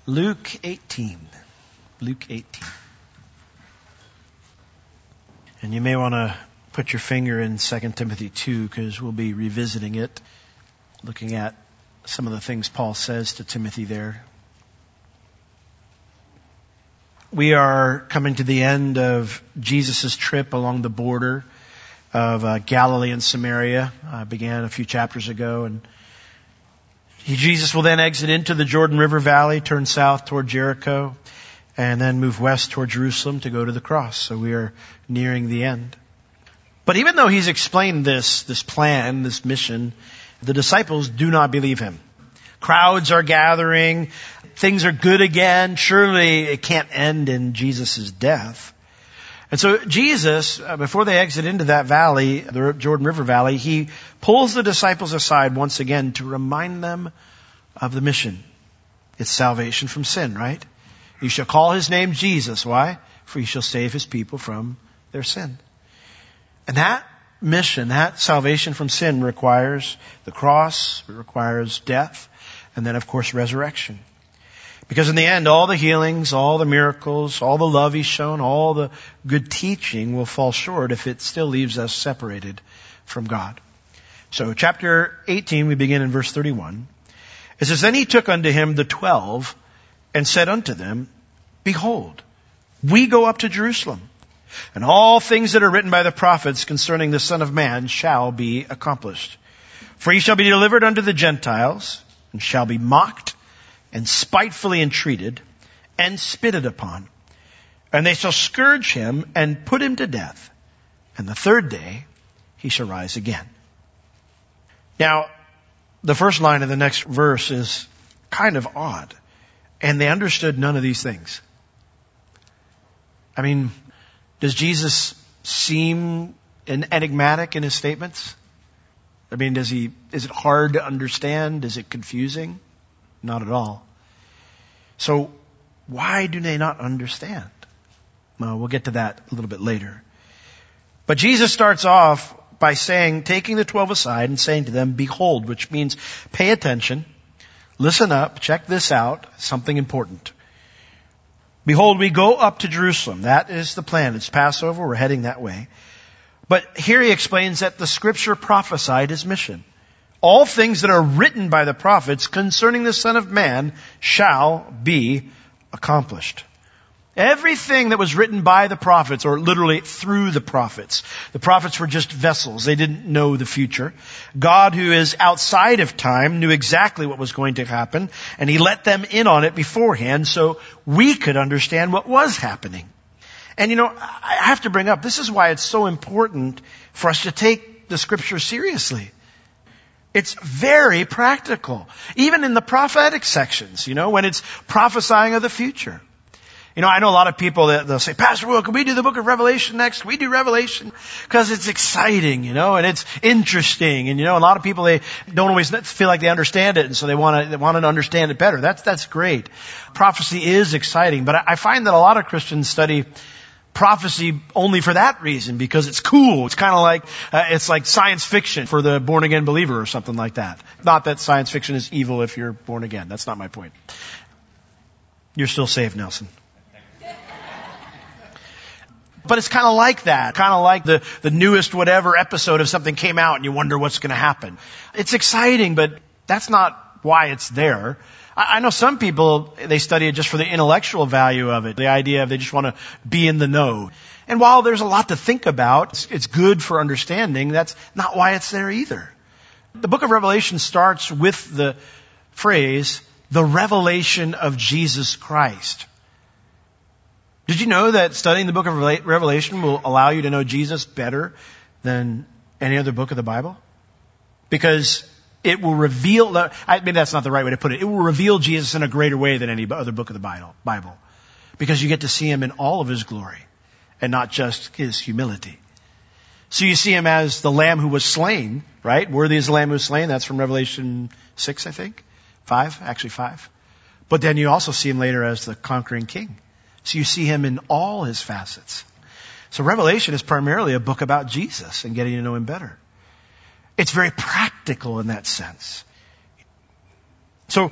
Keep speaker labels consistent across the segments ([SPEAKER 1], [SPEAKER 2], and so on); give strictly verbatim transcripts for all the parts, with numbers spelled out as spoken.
[SPEAKER 1] Luke eighteen. Luke eighteen. And you may want to put your finger in Second Timothy two because we'll be revisiting it, looking at some of the things Paul says to Timothy there. We are coming to the end of Jesus' trip along the border of uh, Galilee and Samaria. Uh, began a few chapters ago, and he, Jesus will then exit into the Jordan River Valley, turn south toward Jericho, and then move west toward Jerusalem to go to the cross. So we are nearing the end. But even though he's explained this, this plan, this mission, the disciples do not believe him. Crowds are gathering. Things are good again. Surely it can't end in Jesus' death. And so Jesus, before they exit into that valley, the Jordan River Valley, he pulls the disciples aside once again to remind them of the mission. It's salvation from sin, right? You shall call his name Jesus. Why? For he shall save his people from their sin. And that mission, that salvation from sin requires the cross, it requires death, and then of course resurrection. Because in the end, all the healings, all the miracles, all the love he's shown, all the good teaching will fall short if it still leaves us separated from God. So chapter eighteen, we begin in verse thirty-one. It says, Then he took unto him the twelve and said unto them, Behold, we go up to Jerusalem, and all things that are written by the prophets concerning the Son of Man shall be accomplished. For he shall be delivered unto the Gentiles, and shall be mocked, and spitefully entreated, and spitted upon. And they shall scourge him, and put him to death. And the third day he shall rise again. Now, the first line of the next verse is kind of odd. And they understood none of these things. I mean, does Jesus seem enigmatic in his statements? I mean, does he, is it hard to understand? Is it confusing? Not at all. So why do they not understand? Well, we'll get to that a little bit later. But Jesus starts off by saying, taking the twelve aside and saying to them, Behold, which means pay attention, listen up, check this out, something important. Behold, we go up to Jerusalem. That is the plan. It's Passover. We're heading that way. But here he explains that the scripture prophesied his mission. All things that are written by the prophets concerning the Son of Man shall be accomplished. Everything that was written by the prophets, or literally through the prophets. The prophets were just vessels. They didn't know the future. God, who is outside of time, knew exactly what was going to happen, and he let them in on it beforehand so we could understand what was happening. And you know, I have to bring up, this is why it's so important for us to take the scripture seriously. It's very practical. Even in the prophetic sections, you know, when it's prophesying of the future. You know, I know a lot of people that they'll say, Pastor Will, can we do the book of Revelation next? Can we do Revelation? Because it's exciting, you know, and it's interesting. And you know, a lot of people, they don't always feel like they understand it. And so they want to, they want to understand it better. That's, that's great. Prophecy is exciting. But I find that a lot of Christians study prophecy only for that reason, because it's cool. It's kind of like, uh, it's like science fiction for the born again believer or something like that. Not that science fiction is evil if you're born again. That's not my point. You're still saved, Nelson. But it's kind of like that. Kind of like the, the newest whatever episode of something came out and you wonder what's going to happen. It's exciting, but that's not why it's there. I know some people, they study it just for the intellectual value of it. The idea of they just want to be in the know. And while there's a lot to think about, it's, it's good for understanding, that's not why it's there either. The book of Revelation starts with the phrase, the revelation of Jesus Christ. Did you know that studying the book of Revelation will allow you to know Jesus better than any other book of the Bible? Because it will reveal, I mean, that's not the right way to put it. It will reveal Jesus in a greater way than any other book of the Bible. Because you get to see him in all of his glory and not just his humility. So you see him as the Lamb who was slain, right? Worthy is the Lamb who was slain. That's from Revelation six, I think. Five, actually five. But then you also see him later as the conquering king. So you see him in all his facets. So Revelation is primarily a book about Jesus and getting to know him better. It's very practical in that sense. So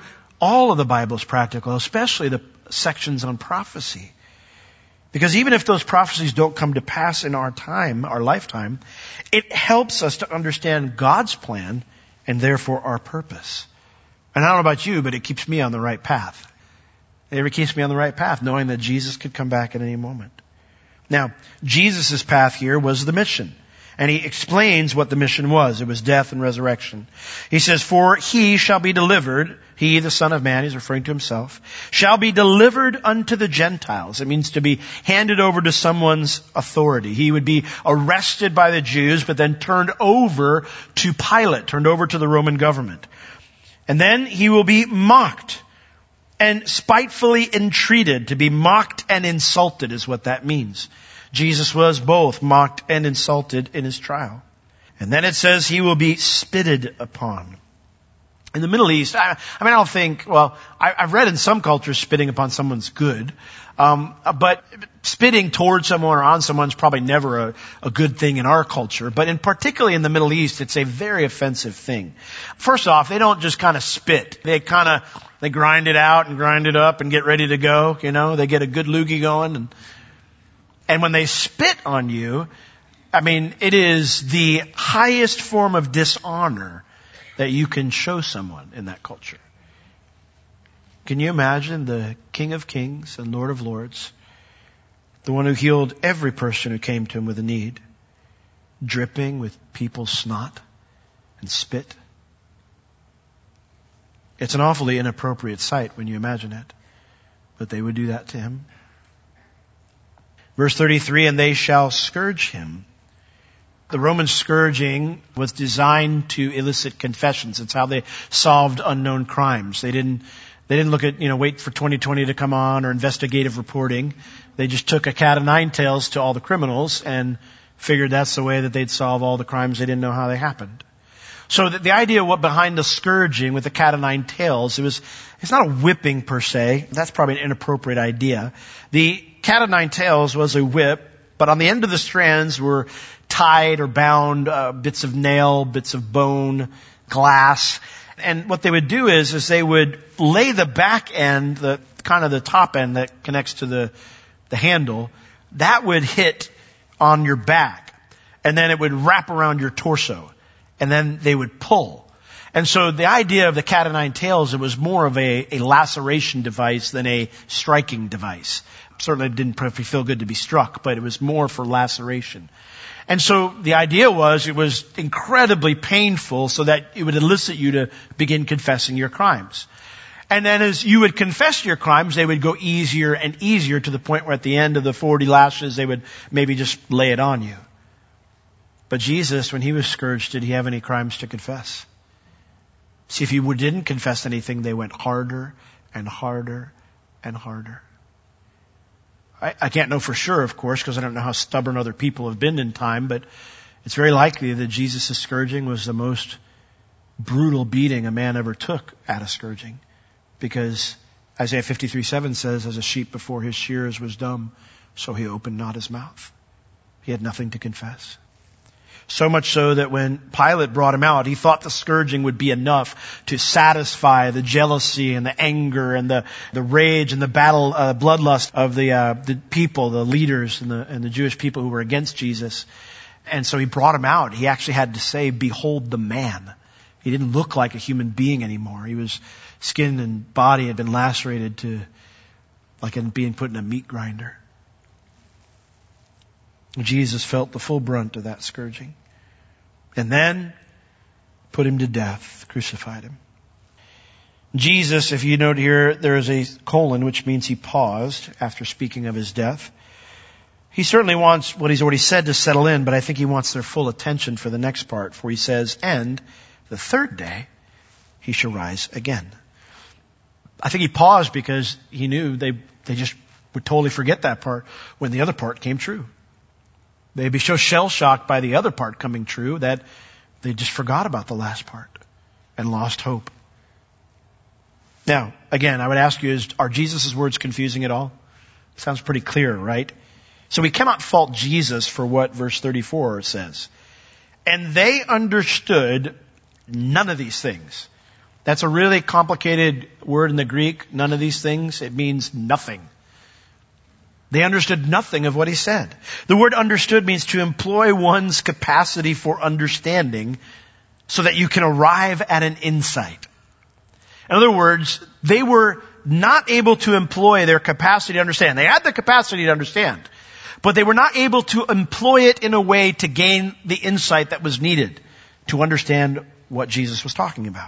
[SPEAKER 1] all of the Bible is practical, especially the sections on prophecy. Because even if those prophecies don't come to pass in our time, our lifetime, it helps us to understand God's plan and therefore our purpose. And I don't know about you, but it keeps me on the right path. It keeps me on the right path, knowing that Jesus could come back at any moment. Now, Jesus' path here was the mission. And he explains what the mission was. It was death and resurrection. He says, for he shall be delivered, he, the Son of Man, he's referring to himself, shall be delivered unto the Gentiles. It means to be handed over to someone's authority. He would be arrested by the Jews, but then turned over to Pilate, turned over to the Roman government. And then he will be mocked and spitefully entreated. To be mocked and insulted is what that means. Jesus was both mocked and insulted in his trial. And then it says he will be spitted upon. In the Middle East, I, I mean, I don't think, well, I, I've read in some cultures spitting upon someone's good. Um, but spitting towards someone or on someone is probably never a, a good thing in our culture. But in particularly in the Middle East, it's a very offensive thing. First off, they don't just kind of spit. They kind of, they grind it out and grind it up and get ready to go. You know, they get a good loogie going. And, and when they spit on you, I mean, it is the highest form of dishonor that you can show someone in that culture. Can you imagine the King of Kings and Lord of Lords, the one who healed every person who came to him with a need, dripping with people's snot and spit? It's an awfully inappropriate sight when you imagine it, but they would do that to him. Verse thirty-three, and they shall scourge him. The Roman scourging was designed to elicit confessions. It's how they solved unknown crimes. They didn't They didn't look at, you know, wait for twenty twenty to come on or investigative reporting. They just took a cat of nine tails to all the criminals and figured that's the way that they'd solve all the crimes they didn't know how they happened. So the, the idea what behind the scourging with the cat of nine tails, it was, it's not a whipping per se. That's probably an inappropriate idea. The cat of nine tails was a whip, but on the end of the strands were tied or bound uh, bits of nail, bits of bone, glass. And what they would do is, is they would lay the back end, the kind of the top end that connects to the, the handle, that would hit on your back. And then it would wrap around your torso. And then they would pull. And so the idea of the cat of nine tails, it was more of a, a laceration device than a striking device. Certainly it didn't feel good to be struck, but it was more for laceration. And so the idea was it was incredibly painful so that it would elicit you to begin confessing your crimes. And then as you would confess your crimes, they would go easier and easier to the point where at the end of the forty lashes, they would maybe just lay it on you. But Jesus, when he was scourged, did he have any crimes to confess? See, if he didn't confess anything, they went harder and harder and harder. I, I can't know for sure, of course, because I don't know how stubborn other people have been in time, but it's very likely that Jesus' scourging was the most brutal beating a man ever took at a scourging. Because Isaiah fifty-three seven says, as a sheep before his shearers was dumb, so he opened not his mouth. He had nothing to confess. So much so that when Pilate brought him out, he thought the scourging would be enough to satisfy the jealousy and the anger and the, the rage and the battle, uh, bloodlust of the, uh, the people, the leaders and the, and the Jewish people who were against Jesus. And so he brought him out. He actually had to say, behold the man. He didn't look like a human being anymore. He was, skin and body had been lacerated to, like in being put in a meat grinder. Jesus felt the full brunt of that scourging. And then put him to death, crucified him. Jesus, if you note here, there is a colon, which means he paused after speaking of his death. He certainly wants what he's already said to settle in, but I think he wants their full attention for the next part, for he says, and the third day he shall rise again. I think he paused because he knew they, they just would totally forget that part when the other part came true. They'd be so shell-shocked by the other part coming true that they just forgot about the last part and lost hope. Now, again, I would ask you, is, are Jesus' words confusing at all? Sounds pretty clear, right? So we cannot fault Jesus for what verse thirty-four says. And they understood none of these things. That's a really complicated word in the Greek. None of these things. It means nothing. They understood nothing of what he said. The word understood means to employ one's capacity for understanding so that you can arrive at an insight. In other words, they were not able to employ their capacity to understand. They had the capacity to understand, but they were not able to employ it in a way to gain the insight that was needed to understand what Jesus was talking about.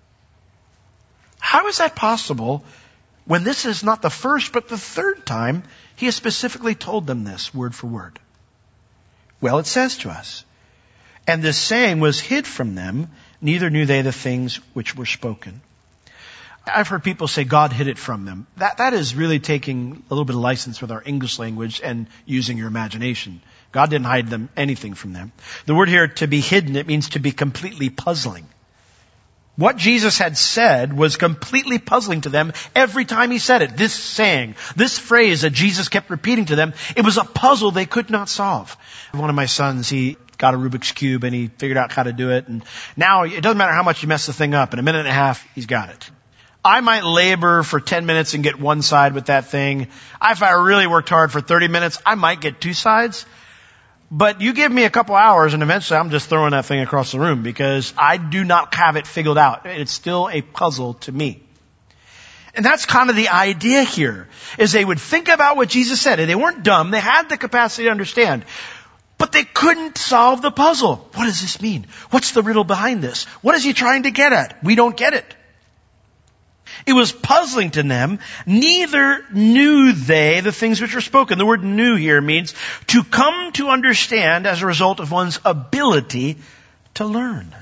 [SPEAKER 1] How is that possible when this is not the first but the third time he has specifically told them this word for word? Well, it says to us, and this saying was hid from them, neither knew they the things which were spoken. I've heard people say God hid it from them. That, that is really taking a little bit of license with our English language and using your imagination. God didn't hide them anything from them. The word here, to be hidden, it means to be completely puzzling. What Jesus had said was completely puzzling to them every time he said it. This saying, this phrase that Jesus kept repeating to them, it was a puzzle they could not solve. One of my sons, he got a Rubik's Cube and he figured out how to do it. And now it doesn't matter how much you mess the thing up. In a minute and a half, he's got it. I might labor for ten minutes and get one side with that thing. If I really worked hard for thirty minutes, I might get two sides. But you give me a couple hours and eventually I'm just throwing that thing across the room because I do not have it figured out. It's still a puzzle to me. And that's kind of the idea here, is they would think about what Jesus said. And they weren't dumb. They had the capacity to understand. But they couldn't solve the puzzle. What does this mean? What's the riddle behind this? What is he trying to get at? We don't get it. It was puzzling to them. Neither knew they the things which were spoken. The word knew here means to come to understand as a result of one's ability to learn.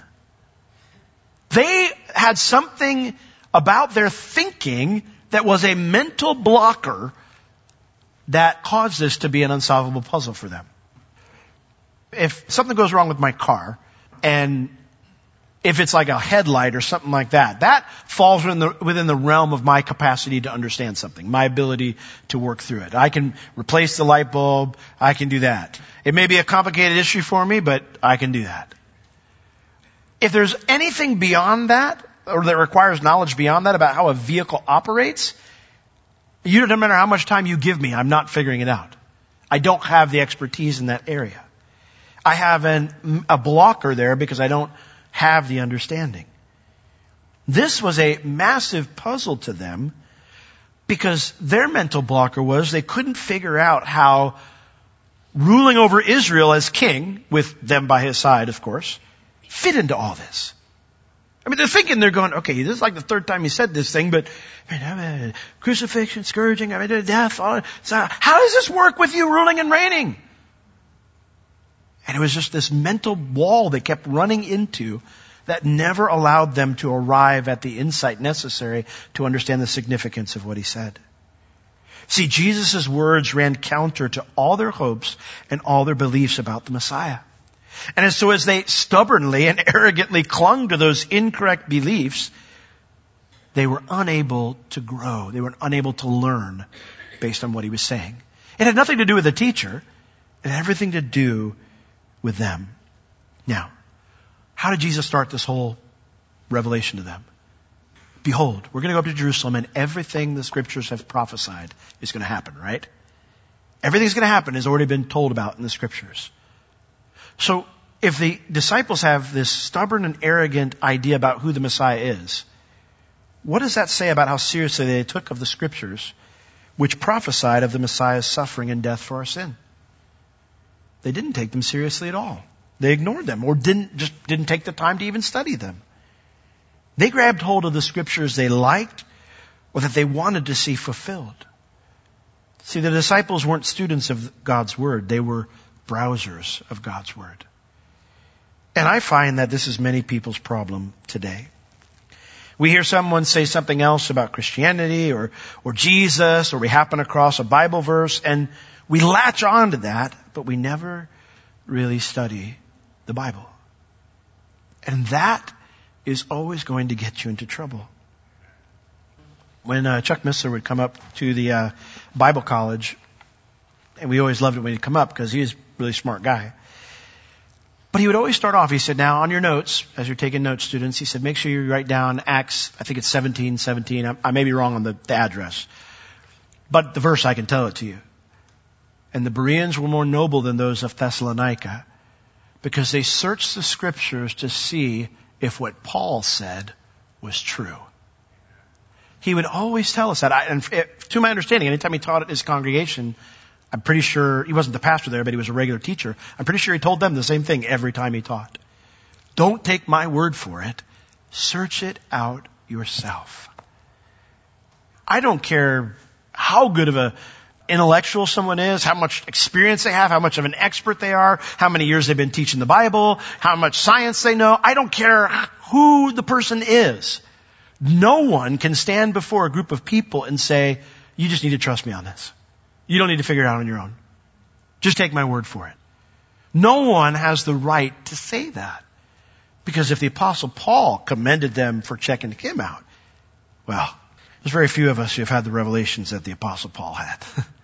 [SPEAKER 1] They had something about their thinking that was a mental blocker that caused this to be an unsolvable puzzle for them. If something goes wrong with my car, and if it's like a headlight or something like that, that falls within the, within the realm of my capacity to understand something, my ability to work through it. I can replace the light bulb. I can do that. It may be a complicated issue for me, but I can do that. If there's anything beyond that, or that requires knowledge beyond that about how a vehicle operates, you don't matter how much time you give me, I'm not figuring it out. I don't have the expertise in that area. I have an, a blocker there because I don't have the understanding. This was a massive puzzle to them because their mental blocker was they couldn't figure out how ruling over Israel as king, with them by his side, of course, fit into all this. I mean, they're thinking, they're going, okay, this is like the third time he said this thing, but man, crucifixion, scourging, I mean, death, all, so how does this work with you ruling and reigning? And it was just this mental wall they kept running into that never allowed them to arrive at the insight necessary to understand the significance of what he said. See, Jesus' words ran counter to all their hopes and all their beliefs about the Messiah. And so as they stubbornly and arrogantly clung to those incorrect beliefs, they were unable to grow. They were unable to learn based on what he was saying. It had nothing to do with the teacher. It had everything to do with them. Now, how did Jesus start this whole revelation to them? Behold, we're going to go up to Jerusalem and everything the scriptures have prophesied is going to happen, right? Everything's going to happen has already been told about in the scriptures. So if the disciples have this stubborn and arrogant idea about who the Messiah is, what does that say about how seriously they took of the scriptures which prophesied of the Messiah's suffering and death for our sin? They didn't take them seriously at all. They ignored them or didn't just didn't take the time to even study them. They grabbed hold of the scriptures they liked or that they wanted to see fulfilled. See, the disciples weren't students of God's word. They were browsers of God's word. And I find that this is many people's problem today. We hear someone say something else about Christianity or, or Jesus, or we happen across a Bible verse and we latch on to that, but we never really study the Bible. And that is always going to get you into trouble. When uh, Chuck Missler would come up to the uh, Bible college, and we always loved it when he'd come up because he was a really smart guy. But he would always start off, he said, now on your notes, as you're taking notes, students, he said, make sure you write down Acts, I think it's seventeen seventeen. I, I may be wrong on the, the address. But the verse, I can tell it to you. And the Bereans were more noble than those of Thessalonica, because they searched the scriptures to see if what Paul said was true. He would always tell us that. I, and it, to my understanding, anytime he taught at his congregation, I'm pretty sure, he wasn't the pastor there, but he was a regular teacher. I'm pretty sure he told them the same thing every time he taught. Don't take my word for it. Search it out yourself. I don't care how good of a intellectual someone is, how much experience they have, how much of an expert they are, how many years they've been teaching the Bible, how much science they know. I don't care who the person is. No one can stand before a group of people and say, you just need to trust me on this. You don't need to figure it out on your own. Just take my word for it. No one has the right to say that. Because if the Apostle Paul commended them for checking him out, well, there's very few of us who have had the revelations that the Apostle Paul had.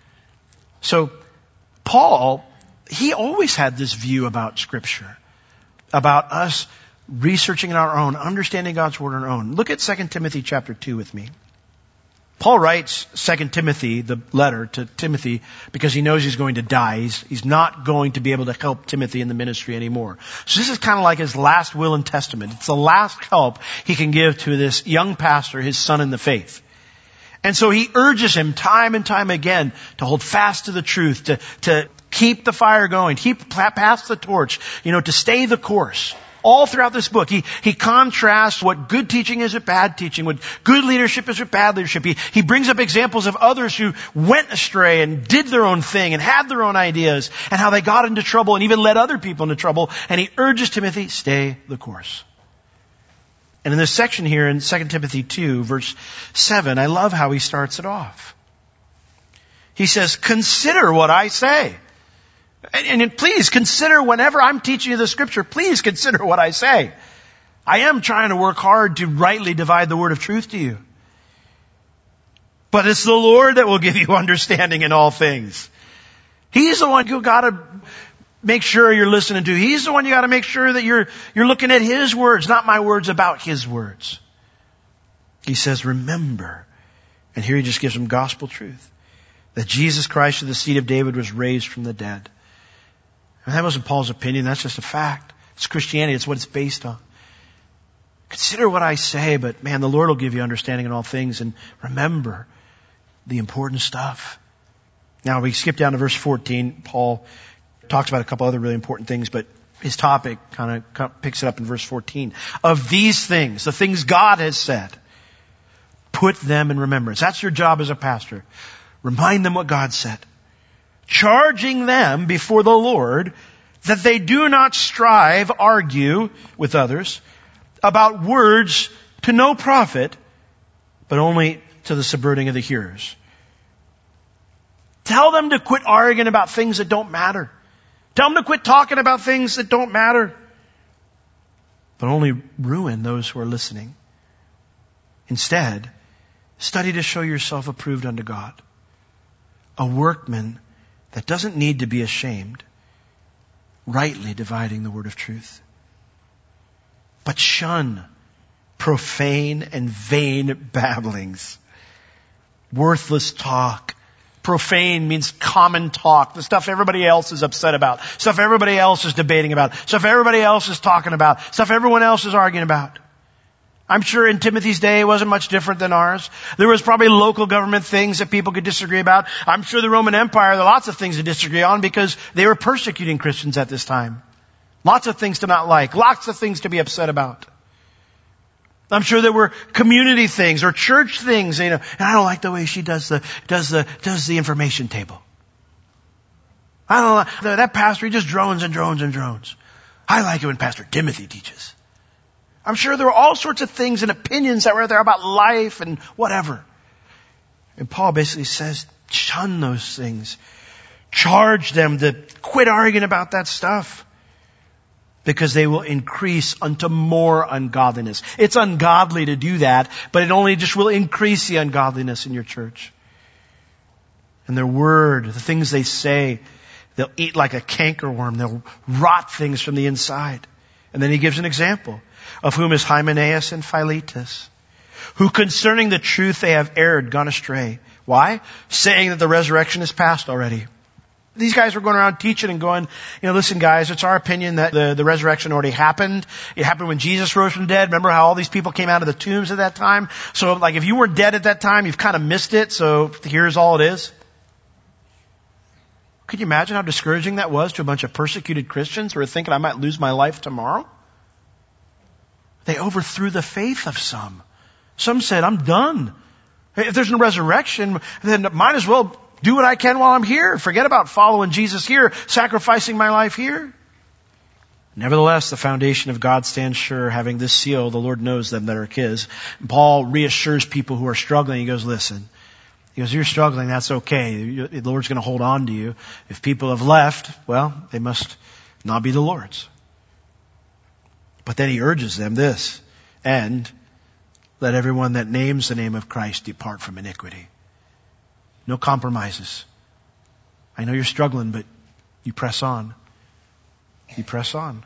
[SPEAKER 1] So, Paul, he always had this view about Scripture, about us researching it on our own, understanding God's Word on our own. Look at Second Timothy chapter two with me. Paul writes Second Timothy, the letter to Timothy, because he knows he's going to die. He's, he's not going to be able to help Timothy in the ministry anymore. So this is kind of like his last will and testament. It's the last help he can give to this young pastor, his son in the faith. And so he urges him time and time again to hold fast to the truth, to, to keep the fire going, keep, pass the torch, you know, to stay the course. All throughout this book, he, he contrasts what good teaching is with bad teaching, what good leadership is with bad leadership. He, he brings up examples of others who went astray and did their own thing and had their own ideas and how they got into trouble and even led other people into trouble. And he urges Timothy, stay the course. And in this section here in Second Timothy two, verse seven, I love how he starts it off. He says, consider what I say. And, and please consider whenever I'm teaching you the Scripture, please consider what I say. I am trying to work hard to rightly divide the word of truth to you. But it's the Lord that will give you understanding in all things. He's the one you gotta make sure you're listening to. He's the one you gotta make sure that you're, you're looking at His words, not my words about His words. He says, remember. And here he just gives them gospel truth. That Jesus Christ of the seed of David was raised from the dead. And that wasn't Paul's opinion. That's just a fact. It's Christianity. It's what it's based on. Consider what I say, but man, the Lord will give you understanding in all things. And remember the important stuff. Now we skip down to verse fourteen. Paul talks about a couple other really important things, but his topic kind of picks it up in verse fourteen. Of these things, the things God has said, put them in remembrance. That's your job as a pastor. Remind them what God said. Charging them before the Lord that they do not strive, argue with others about words to no profit, but only to the subverting of the hearers. Tell them to quit arguing about things that don't matter. Tell them to quit talking about things that don't matter, but only ruin those who are listening. Instead, study to show yourself approved unto God. A workman that doesn't need to be ashamed, rightly dividing the word of truth. But shun profane and vain babblings, worthless talk. Profane means common talk, the stuff everybody else is upset about, stuff everybody else is debating about, stuff everybody else is talking about, stuff everyone else is arguing about. I'm sure in Timothy's day it wasn't much different than ours. There was probably local government things that people could disagree about. I'm sure the Roman Empire, there are lots of things to disagree on because they were persecuting Christians at this time. Lots of things to not like, lots of things to be upset about. I'm sure there were community things or church things, you know, and I don't like the way she does the, does the, does the information table. I don't like, that pastor, he just drones and drones and drones. I like it when Pastor Timothy teaches. I'm sure there were all sorts of things and opinions that were there about life and whatever. And Paul basically says, shun those things. Charge them to quit arguing about that stuff. Because they will increase unto more ungodliness. It's ungodly to do that, but it only just will increase the ungodliness in your church. And their word, the things they say, They'll eat like a cankerworm. They'll rot things from the inside. And then he gives an example, of whom is Hymenaeus and Philetus, who concerning the truth they have erred, gone astray. Why? Saying that the resurrection is past already. These guys were going around teaching and going, you know, listen guys, it's our opinion that the, the resurrection already happened. It happened when Jesus rose from the dead. Remember how all these people came out of the tombs at that time? So like if you were dead at that time, you've kind of missed it. So here's all it is. Could you imagine how discouraging that was to a bunch of persecuted Christians who were thinking I might lose my life tomorrow? They overthrew the faith of some. Some said, I'm done. If there's no resurrection, then might as well do what I can while I'm here. Forget about following Jesus here, sacrificing my life here. Nevertheless, the foundation of God stands sure, having this seal, the Lord knows them that are His. Paul reassures people who are struggling. He goes, listen, he goes, you're struggling, that's okay. The Lord's going to hold on to you. If people have left, well, they must not be the Lord's. But then he urges them this, and let everyone that names the name of Christ depart from iniquity. No compromises. I know you're struggling, but you press on. You press on.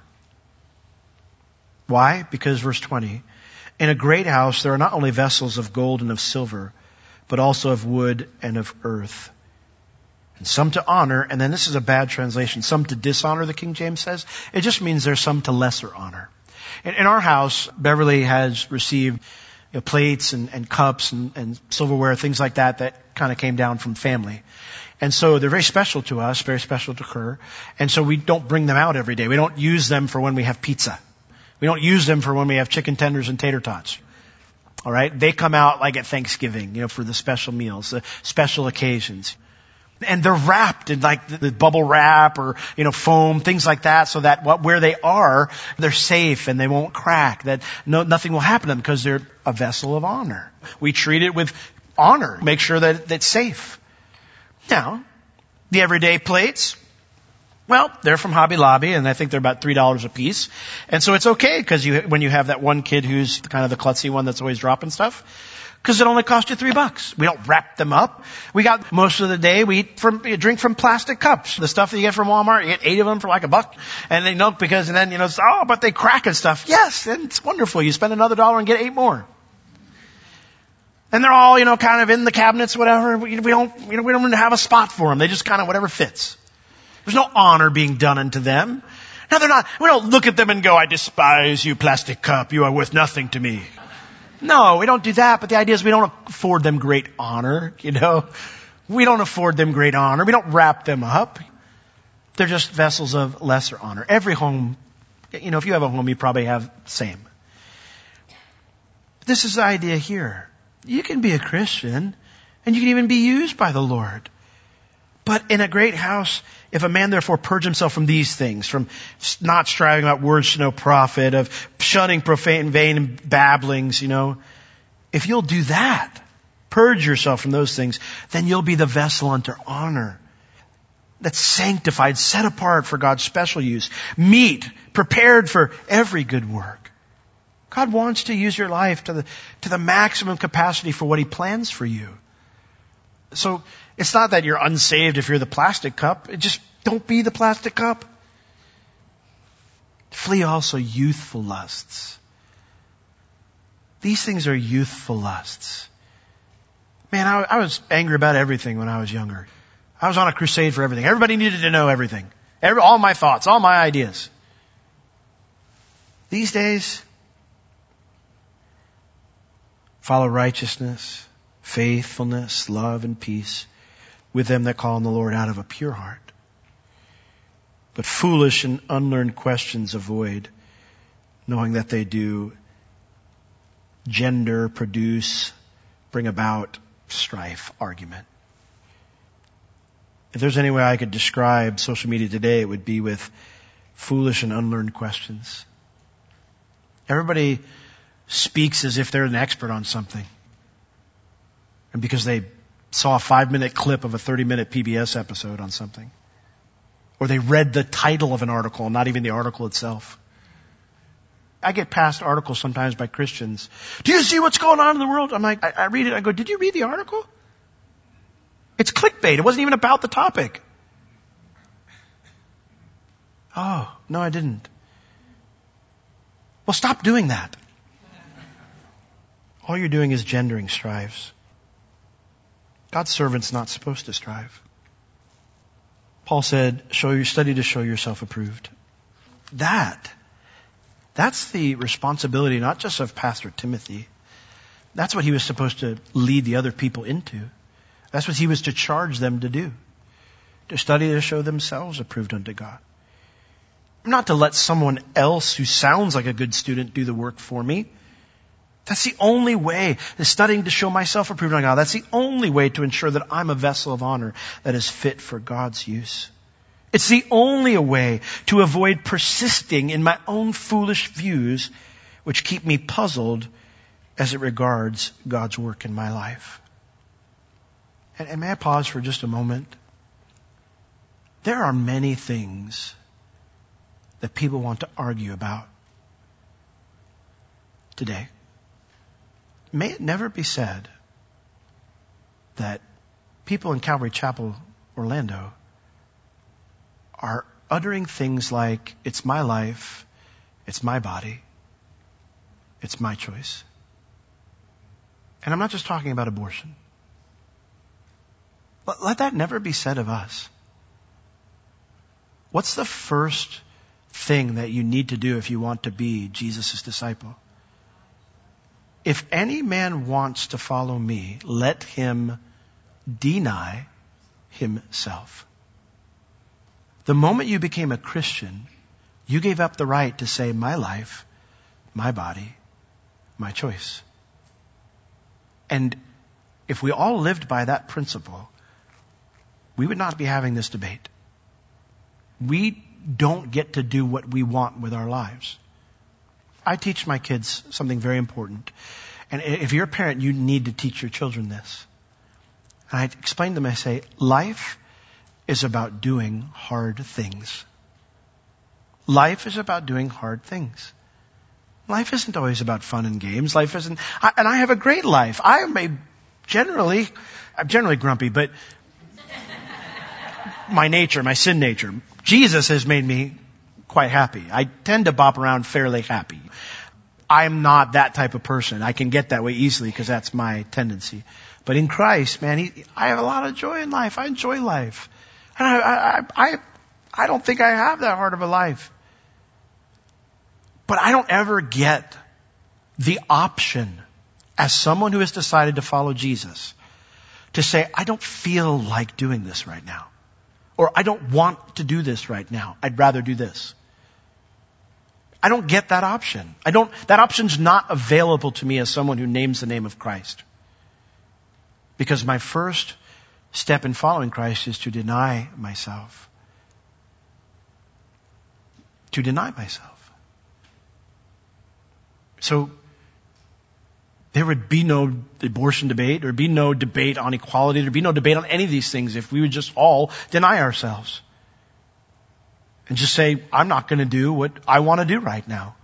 [SPEAKER 1] Why? Because verse twenty, in a great house there are not only vessels of gold and of silver, but also of wood and of earth. And some to honor, and then this is a bad translation, some to dishonor, the King James says. It just means there's some to lesser honor. In, in our house, Beverly has received you know, plates and, and cups and, and silverware, things like that, that kind of came down from family. And so they're very special to us, very special to her. And so we don't bring them out every day. We don't use them for when we have pizza. We don't use them for when we have chicken tenders and tater tots. All right? They come out like at Thanksgiving, you know, for the special meals, the special occasions. And they're wrapped in like the, the bubble wrap or, you know, foam, things like that, so that what, where they are, they're safe and they won't crack, that no, nothing will happen to them because they're a vessel of honor. We treat it with honor, make sure that it's safe. Now, the everyday plates, well, they're from Hobby Lobby, and I think they're about three dollars a piece. And so it's okay, because you, when you have that one kid who's kind of the klutzy one that's always dropping stuff, because it only cost you three bucks. We don't wrap them up. We got, most of the day, we eat from, you drink from plastic cups. The stuff that you get from Walmart, you get eight of them for like a buck. And they know, because, and then, you know, it's, oh, but they crack and stuff. Yes, and it's wonderful. You spend another dollar and get eight more. And they're all, you know, kind of in the cabinets, whatever. We, we don't, you know, we don't even have a spot for them. They just kind of whatever fits. There's no honor being done unto them. Now they're not, we don't look at them and go, I despise you, plastic cup. You are worth nothing to me. No, we don't do that. But the idea is we don't afford them great honor, you know. We don't afford them great honor. We don't wrap them up. They're just vessels of lesser honor. Every home, you know, if you have a home, you probably have the same. This is the idea here. You can be a Christian, and you can even be used by the Lord. But in a great house, if a man therefore purge himself from these things, from not striving about words to no profit, of shunning profane, vain babblings, you know, if you'll do that, purge yourself from those things, then you'll be the vessel unto honor, that's sanctified, set apart for God's special use, meet, prepared for every good work. God wants to use your life to the, to the maximum capacity for what He plans for you. So, it's not that you're unsaved if you're the plastic cup. It just don't be the plastic cup. Flee also youthful lusts. These things are youthful lusts. Man, I, I was angry about everything when I was younger. I was on a crusade for everything. Everybody needed to know everything. Every, all my thoughts, all my ideas. These days, follow righteousness, faithfulness, love, and peace with them that call on the Lord out of a pure heart. But foolish and unlearned questions avoid, knowing that they do gender, produce, bring about strife, argument. If there's any way I could describe social media today, it would be with foolish and unlearned questions. Everybody speaks as if they're an expert on something. And because they saw a five-minute clip of a thirty-minute P B S episode on something. Or they read the title of an article, not even the article itself. I get past articles sometimes by Christians. Do you see what's going on in the world? I'm like, I, I read it, I go, did you read the article? It's clickbait. It wasn't even about the topic. Oh, no, I didn't. Well, stop doing that. All you're doing is gendering strives. God's servant's not supposed to strive. Paul said, show your study to show yourself approved. That, that's the responsibility not just of Pastor Timothy. That's what he was supposed to lead the other people into. That's what he was to charge them to do. To study to show themselves approved unto God. Not to let someone else who sounds like a good student do the work for me. That's the only way, is studying to show myself approved unto God. That's the only way to ensure that I'm a vessel of honor that is fit for God's use. It's the only way to avoid persisting in my own foolish views, which keep me puzzled as it regards God's work in my life. And, and may I pause for just a moment? There are many things that people want to argue about today. May it never be said that people in Calvary Chapel, Orlando, are uttering things like, it's my life, it's my body, it's my choice. And I'm not just talking about abortion. Let, let that never be said of us. What's the first thing that you need to do if you want to be Jesus' disciple? If any man wants to follow me, let him deny himself. The moment you became a Christian, you gave up the right to say, my life, my body, my choice. And if we all lived by that principle, we would not be having this debate. We don't get to do what we want with our lives. I teach my kids something very important. And if you're a parent, you need to teach your children this. And I explain to them, I say, life is about doing hard things. Life is about doing hard things. Life isn't always about fun and games. Life isn't, I, and I have a great life. I am a generally, I'm generally grumpy, but my nature, my sin nature, Jesus has made me quite happy. I tend to bop around fairly happy. I'm not that type of person. I can get that way easily because that's my tendency. But in Christ, man, he, I have a lot of joy in life. I enjoy life. And I, I, I, I don't think I have that hard of a life. But I don't ever get the option as someone who has decided to follow Jesus to say, I don't feel like doing this right now. Or I don't want to do this right now. I'd rather do this. I don't get that option. I don't, that option's not available to me as someone who names the name of Christ. Because my first step in following Christ is to deny myself. To deny myself. So, there would be no abortion debate, there would be no debate on equality, there would be no debate on any of these things if we would just all deny ourselves. And just say, I'm not going to do what I want to do right now.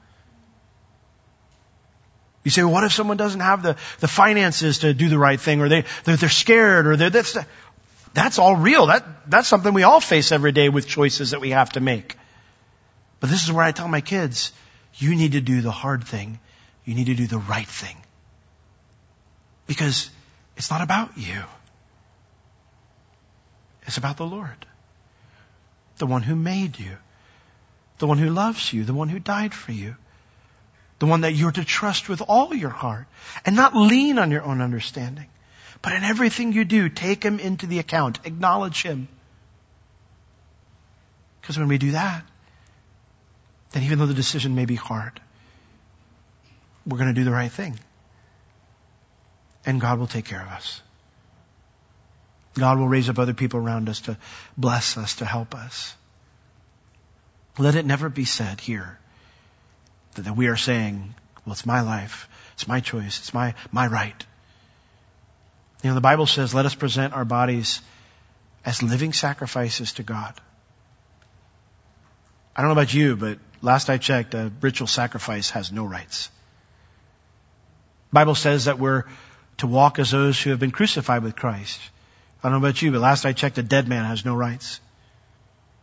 [SPEAKER 1] You say, well, what if someone doesn't have the, the finances to do the right thing, or they, they're, they're scared, or they're, that's, that's all real. That, that's something we all face every day with choices that we have to make. But this is where I tell my kids, you need to do the hard thing. You need to do the right thing. Because it's not about you. It's about the Lord. The one who made you. The one who loves you. The one who died for you. The one that you're to trust with all your heart. And not lean on your own understanding. But in everything you do, take Him into the account. Acknowledge Him. Because when we do that, then even though the decision may be hard, we're going to do the right thing. And God will take care of us. God will raise up other people around us to bless us, to help us. Let it never be said here that, that we are saying, well, it's my life, it's my choice, it's my, my right. You know, the Bible says, let us present our bodies as living sacrifices to God. I don't know about you, but last I checked, a ritual sacrifice has no rights. The Bible says that we're to walk as those who have been crucified with Christ. I don't know about you, but last I checked, a dead man has no rights.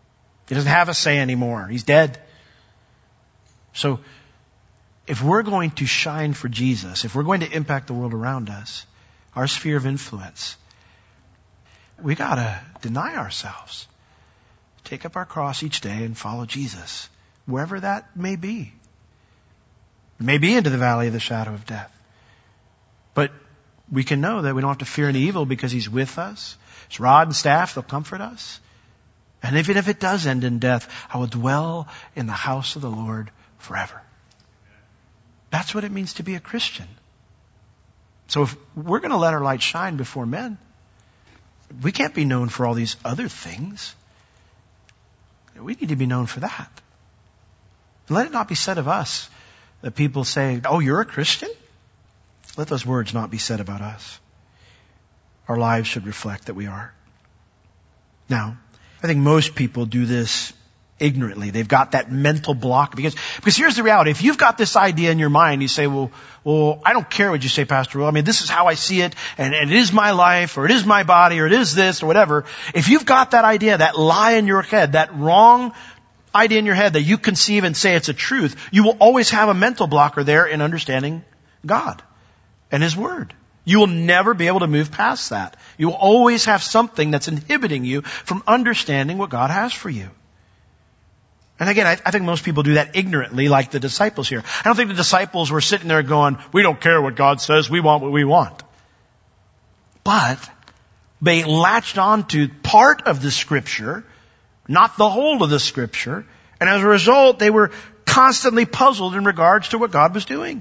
[SPEAKER 1] He doesn't have a say anymore. He's dead. So if we're going to shine for Jesus, if we're going to impact the world around us, our sphere of influence, we got to deny ourselves. Take up our cross each day and follow Jesus, wherever that may be. It may be into the valley of the shadow of death. But we can know that we don't have to fear any evil because He's with us. His rod and staff, they'll comfort us. And even if it does end in death, I will dwell in the house of the Lord forever. That's what it means to be a Christian. So if we're going to let our light shine before men, we can't be known for all these other things. We need to be known for that. And let it not be said of us that people say, oh, you're a Christian? Let those words not be said about us. Our lives should reflect that we are. Now, I think most people do this ignorantly. They've got that mental block because, because here's the reality. If you've got this idea in your mind, you say, well, well, I don't care what you say, Pastor Will. I mean, this is how I see it, and, and it is my life, or it is my body, or it is this, or whatever. If you've got that idea, that lie in your head, that wrong idea in your head that you conceive and say it's a truth, you will always have a mental blocker there in understanding God and His Word. You will never be able to move past that. You will always have something that's inhibiting you from understanding what God has for you. And again, I, I think most people do that ignorantly, like the disciples here. I don't think the disciples were sitting there going, we don't care what God says, we want what we want. But they latched on to part of the Scripture, not the whole of the Scripture, and as a result, they were constantly puzzled in regards to what God was doing.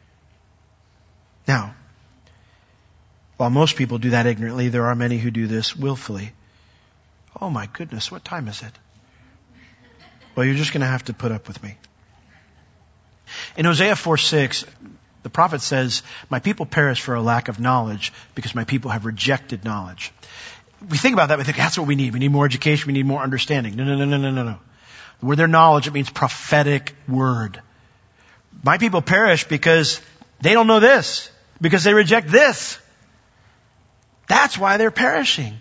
[SPEAKER 1] Now, while most people do that ignorantly, there are many who do this willfully. Oh my goodness, what time is it? Well, you're just going to have to put up with me. In Hosea four six, the prophet says, my people perish for a lack of knowledge because my people have rejected knowledge. We think about that, we think that's what we need. We need more education, we need more understanding. No, no, no, no, no, no, no. The word there, knowledge, it means prophetic word. My people perish because they don't know this, because they reject this. That's why they're perishing.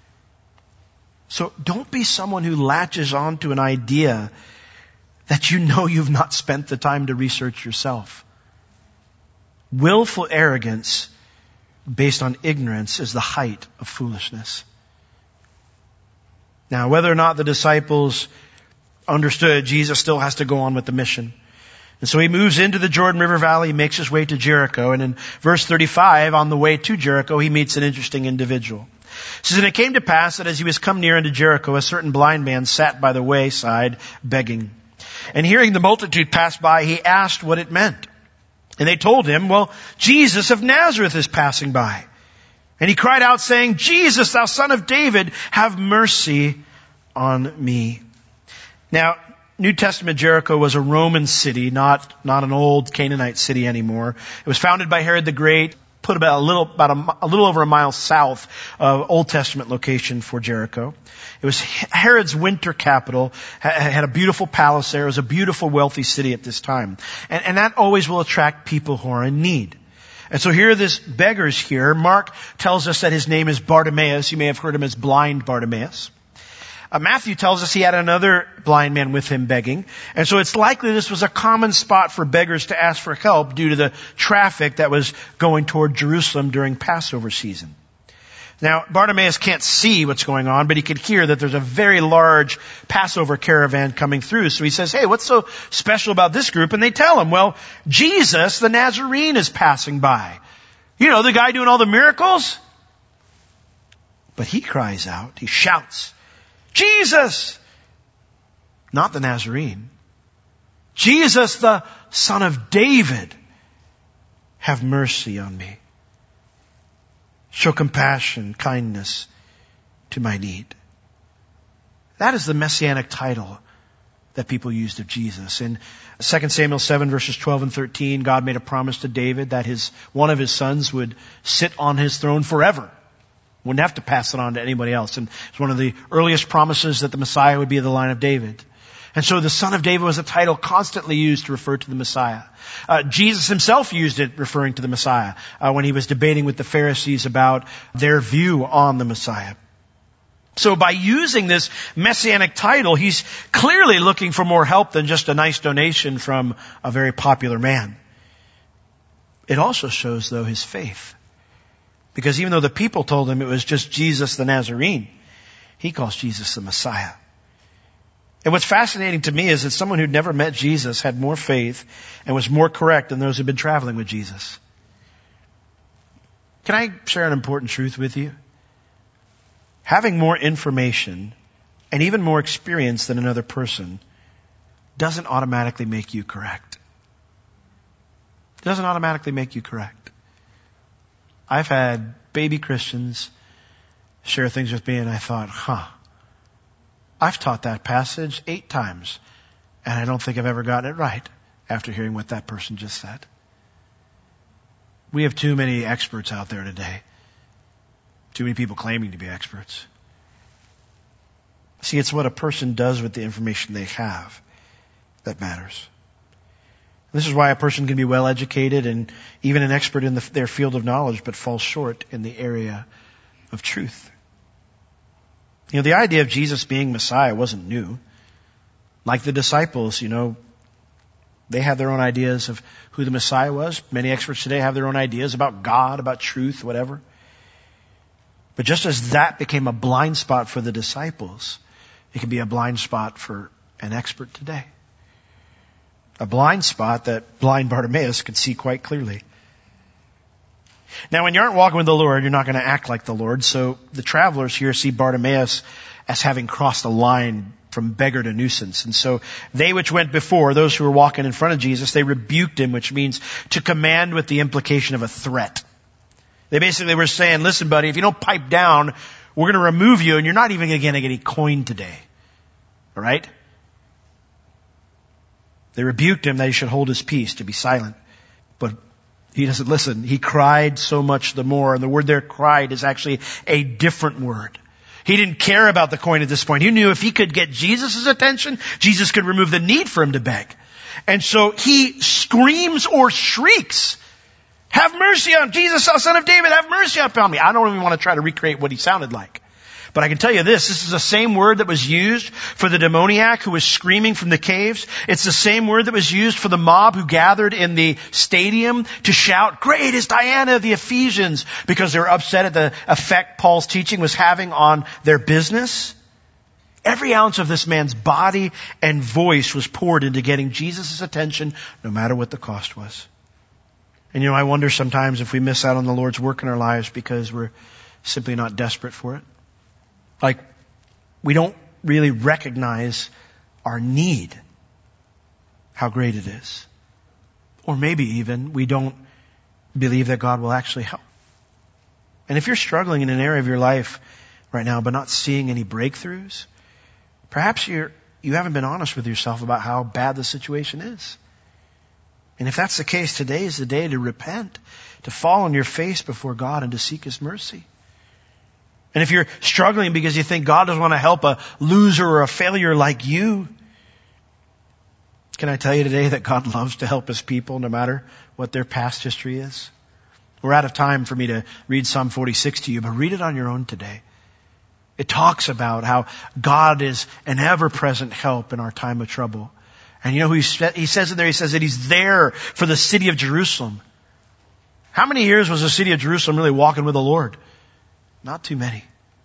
[SPEAKER 1] So don't be someone who latches on to an idea that you know you've not spent the time to research yourself. Willful arrogance based on ignorance is the height of foolishness. Now, whether or not the disciples understood, Jesus still has to go on with the mission. And so he moves into the Jordan River Valley, makes his way to Jericho, and in verse thirty-five, on the way to Jericho, he meets an interesting individual. It says, and it came to pass that as he was come near unto Jericho, a certain blind man sat by the wayside begging. And hearing the multitude pass by, he asked what it meant. And they told him, well, Jesus of Nazareth is passing by. And he cried out, saying, Jesus, thou son of David, have mercy on me. Now, New Testament Jericho was a Roman city, not, not an old Canaanite city anymore. It was founded by Herod the Great, put about a little, about a, a little over a mile south of Old Testament location for Jericho. It was Herod's winter capital, had a beautiful palace there. It was a beautiful, wealthy city at this time. And, and that always will attract people who are in need. And so here are these beggars here. Mark tells us that his name is Bartimaeus. You may have heard him as blind Bartimaeus. Uh, Matthew tells us he had another blind man with him begging. And so it's likely this was a common spot for beggars to ask for help due to the traffic that was going toward Jerusalem during Passover season. Now, Bartimaeus can't see what's going on, but he can hear that there's a very large Passover caravan coming through. So he says, hey, what's so special about this group? And they tell him, well, Jesus, the Nazarene, is passing by. You know, the guy doing all the miracles? But he cries out, he shouts, Jesus! Not the Nazarene. Jesus, the son of David, have mercy on me. Show compassion, kindness to my need. That is the messianic title that people used of Jesus. In Second Samuel seven verses twelve and thirteen, God made a promise to David that his, one of his sons would sit on his throne forever. Wouldn't have to pass it on to anybody else. And it's one of the earliest promises that the Messiah would be of the line of David. And so the Son of David was a title constantly used to refer to the Messiah. Uh, Jesus himself used it referring to the Messiah uh, when he was debating with the Pharisees about their view on the Messiah. So by using this messianic title, he's clearly looking for more help than just a nice donation from a very popular man. It also shows, though, his faith. Because even though the people told him it was just Jesus the Nazarene, he calls Jesus the Messiah. And what's fascinating to me is that someone who'd never met Jesus had more faith and was more correct than those who'd been traveling with Jesus. Can I share an important truth with you? Having more information and even more experience than another person doesn't automatically make you correct. It doesn't automatically make you correct. I've had baby Christians share things with me and I thought, huh, I've taught that passage eight times and I don't think I've ever gotten it right after hearing what that person just said. We have too many experts out there today. Too many people claiming to be experts. See, it's what a person does with the information they have that matters. This is why a person can be well educated and even an expert in the, their field of knowledge, but fall short in the area of truth. You know, the idea of Jesus being Messiah wasn't new. Like the disciples, you know, they had their own ideas of who the Messiah was. Many experts today have their own ideas about God, about truth, whatever. But just as that became a blind spot for the disciples, it can be a blind spot for an expert today. A blind spot that blind Bartimaeus could see quite clearly. Now, when you aren't walking with the Lord, you're not going to act like the Lord. So the travelers here see Bartimaeus as having crossed a line from beggar to nuisance. And so they which went before, those who were walking in front of Jesus, they rebuked him, which means to command with the implication of a threat. They basically were saying, listen, buddy, if you don't pipe down, we're going to remove you and you're not even going to get any coin today. All right? They rebuked him that he should hold his peace, to be silent. But he doesn't listen. He cried so much the more. And the word there, cried, is actually a different word. He didn't care about the coin at this point. He knew if he could get Jesus' attention, Jesus could remove the need for him to beg. And so he screams or shrieks, have mercy on Jesus, Son of David, have mercy upon me. I don't even want to try to recreate what he sounded like. But I can tell you this, this is the same word that was used for the demoniac who was screaming from the caves. It's the same word that was used for the mob who gathered in the stadium to shout, great is Diana of the Ephesians, because they were upset at the effect Paul's teaching was having on their business. Every ounce of this man's body and voice was poured into getting Jesus' attention, no matter what the cost was. And you know, I wonder sometimes if we miss out on the Lord's work in our lives because we're simply not desperate for it. Like, we don't really recognize our need, how great it is. Or maybe even we don't believe that God will actually help. And if you're struggling in an area of your life right now but not seeing any breakthroughs, perhaps you're, you haven't been honest with yourself about how bad the situation is. And if that's the case, today is the day to repent, to fall on your face before God and to seek His mercy. And if you're struggling because you think God doesn't want to help a loser or a failure like you, can I tell you today that God loves to help His people no matter what their past history is? We're out of time for me to read Psalm forty-six to you, but read it on your own today. It talks about how God is an ever-present help in our time of trouble. And you know who he, he says in there? He says that He's there for the city of Jerusalem. How many years was the city of Jerusalem really walking with the Lord? Not too many.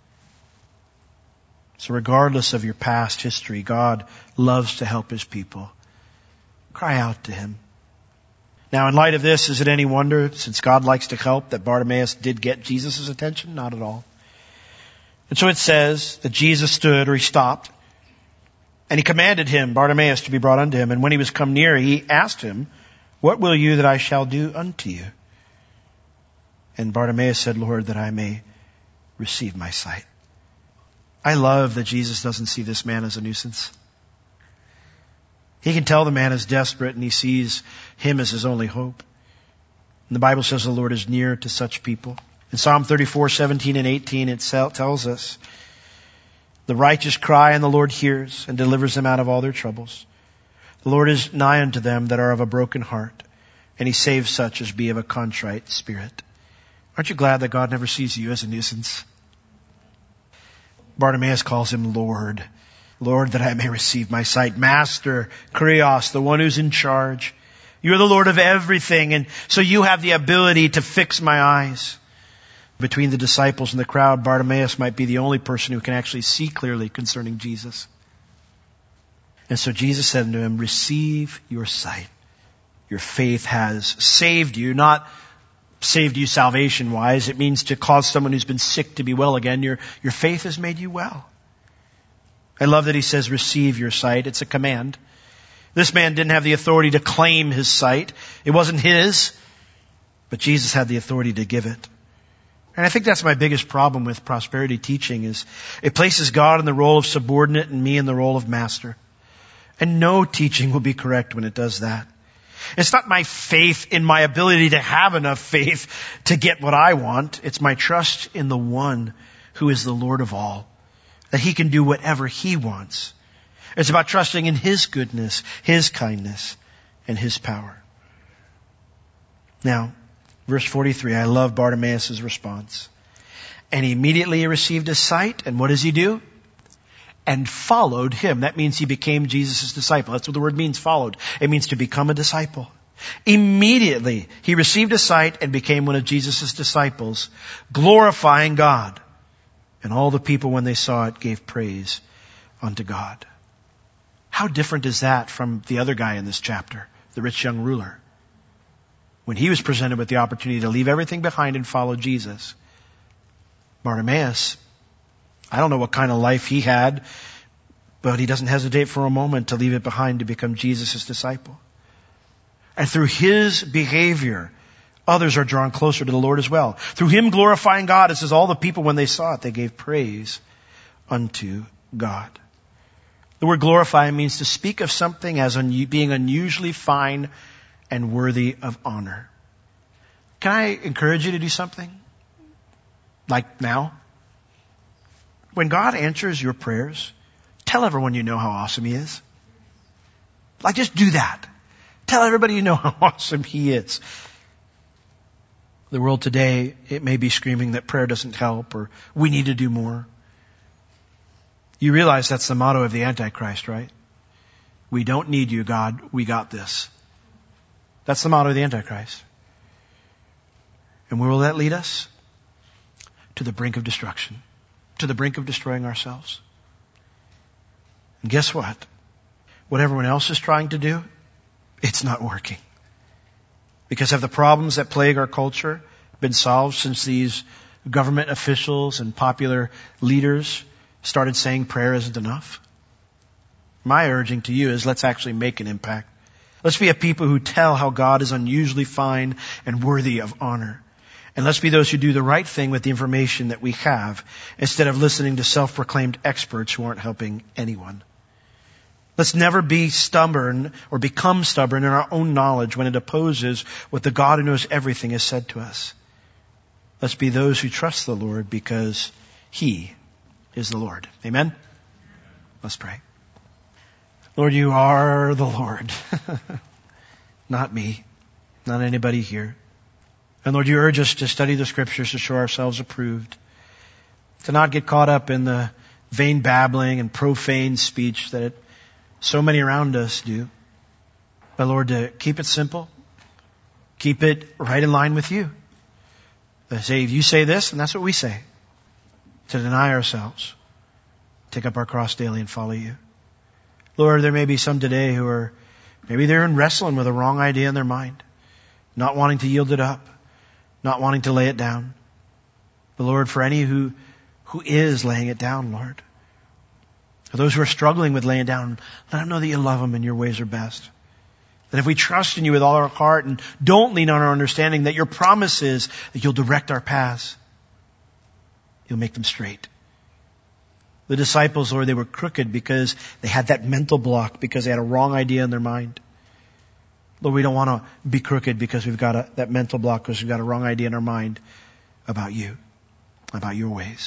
[SPEAKER 1] So regardless of your past history, God loves to help His people. Cry out to Him. Now, in light of this, is it any wonder, since God likes to help, that Bartimaeus did get Jesus' attention? Not at all. And so it says that Jesus stood, or He stopped, and He commanded him, Bartimaeus, to be brought unto Him. And when he was come near, He asked him, what will you that I shall do unto you? And Bartimaeus said, Lord, that I may receive my sight. I love that Jesus doesn't see this man as a nuisance. He can tell the man is desperate and He sees him as his only hope. And the Bible says the Lord is near to such people. In Psalm thirty-four, seventeen and eighteen, it tells us, the righteous cry and the Lord hears and delivers them out of all their troubles. The Lord is nigh unto them that are of a broken heart, and He saves such as be of a contrite spirit. Aren't you glad that God never sees you as a nuisance? Bartimaeus calls him Lord. Lord, that I may receive my sight. Master, Kurios, the one who's in charge. You're the Lord of everything, and so you have the ability to fix my eyes. Between the disciples and the crowd, Bartimaeus might be the only person who can actually see clearly concerning Jesus. And so Jesus said to him, receive your sight. Your faith has saved you, not saved you salvation-wise. It means to cause someone who's been sick to be well again. Your, your faith has made you well. I love that he says, receive your sight. It's a command. This man didn't have the authority to claim his sight. It wasn't his, but Jesus had the authority to give it. And I think that's my biggest problem with prosperity teaching is it places God in the role of subordinate and me in the role of master. And no teaching will be correct when it does that. It's not my faith in my ability to have enough faith to get what I want. It's my trust in the one who is the Lord of all, that he can do whatever he wants. It's about trusting in his goodness, his kindness, and his power. Now, verse forty-three, I love Bartimaeus' response. And he immediately received his sight, and what does he do? And followed him. That means he became Jesus' disciple. That's what the word means, followed. It means to become a disciple. Immediately, he received a sight and became one of Jesus' disciples, glorifying God. And all the people, when they saw it, gave praise unto God. How different is that from the other guy in this chapter, the rich young ruler? When he was presented with the opportunity to leave everything behind and follow Jesus, Bartimaeus, I don't know what kind of life he had, but he doesn't hesitate for a moment to leave it behind to become Jesus' disciple. And through his behavior, others are drawn closer to the Lord as well. Through him glorifying God, it says all the people, when they saw it, they gave praise unto God. The word glorify means to speak of something as un- being unusually fine and worthy of honor. Can I encourage you to do something? Like now? When God answers your prayers, tell everyone you know how awesome he is. Like just do that. Tell everybody you know how awesome he is. The world today, it may be screaming that prayer doesn't help or we need to do more. You realize that's the motto of the Antichrist, right? We don't need you, God. We got this. That's the motto of the Antichrist. And where will that lead us? To the brink of destruction. To the brink of destroying ourselves. And guess what? What everyone else is trying to do, it's not working. Because have the problems that plague our culture been solved since these government officials and popular leaders started saying prayer isn't enough? My urging to you is let's actually make an impact. Let's be a people who tell how God is unusually fine and worthy of honor. And let's be those who do the right thing with the information that we have, instead of listening to self-proclaimed experts who aren't helping anyone. Let's never be stubborn or become stubborn in our own knowledge when it opposes what the God who knows everything has said to us. Let's be those who trust the Lord because he is the Lord. Amen? Let's pray. Lord, you are the Lord. Not me. Not anybody here. And Lord, you urge us to study the scriptures to show ourselves approved. To not get caught up in the vain babbling and profane speech that it, so many around us do. But Lord, to keep it simple. Keep it right in line with you. To say, if you say this, and that's what we say. To deny ourselves. Take up our cross daily and follow you. Lord, there may be some today who are, maybe they're in wrestling with a wrong idea in their mind. Not wanting to yield it up. Not wanting to lay it down. But Lord, for any who, who is laying it down, Lord. For those who are struggling with laying it down, let them know that you love them and your ways are best. That if we trust in you with all our heart and don't lean on our understanding, that your promise is that you'll direct our paths. You'll make them straight. The disciples, Lord, they were crooked because they had that mental block, because they had a wrong idea in their mind. Lord, we don't want to be crooked because we've got a, that mental block, because we've got a wrong idea in our mind about you, about your ways.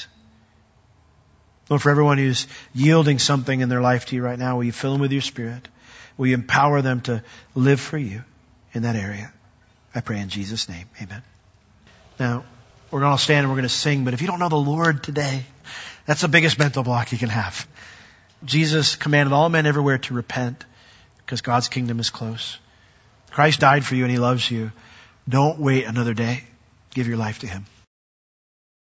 [SPEAKER 1] Lord, for everyone who's yielding something in their life to you right now, will you fill them with your Spirit? Will you empower them to live for you in that area? I pray in Jesus' name. Amen. Now, we're going to stand and we're going to sing, but if you don't know the Lord today, That's the biggest mental block you can have. Jesus commanded all men everywhere to repent because God's kingdom is close. Christ died for you and He loves you. Don't wait another day. Give your life to Him.